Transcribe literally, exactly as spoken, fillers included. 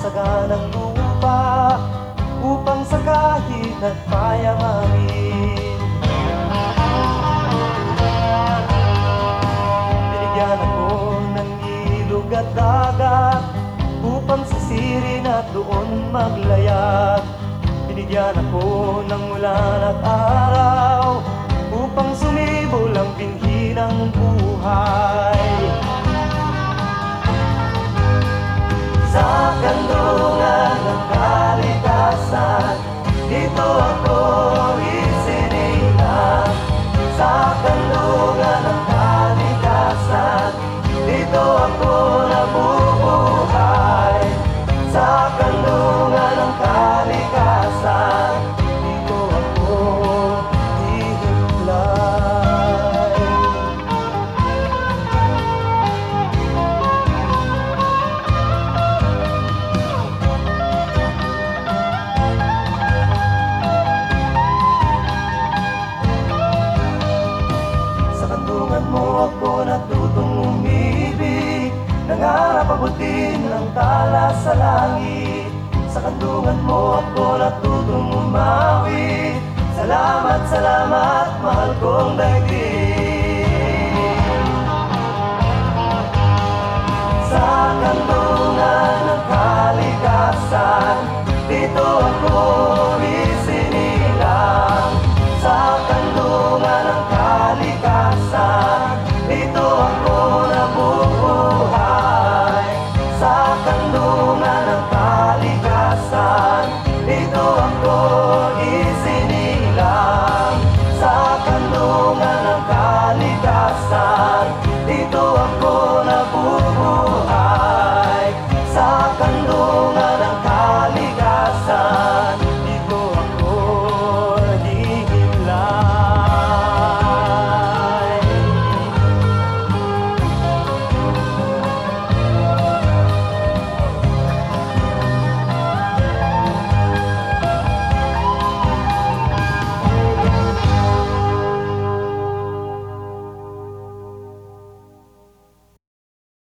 saganang lupa upang sa kahit at payamanin. Binigyan ako ng ilog at dagat upang sisirin at doon maglayag. Binigyan ako ng ulan at araw upang sumibol ang binhi ng buhay. Sa kandungan ng kalikasan, dito ako isinilang. Sa kandungan ng kalikasan, dito ako nabubuhay. Sa kandungan ng kalikasan, dito ako hihiplay. Sa kandungan mo ako natutong umibig, nangarap abutin ang tala sa langit. Sa kandungan mo ako natutong umawi. Salamat, salamat, mahal kong daigdig.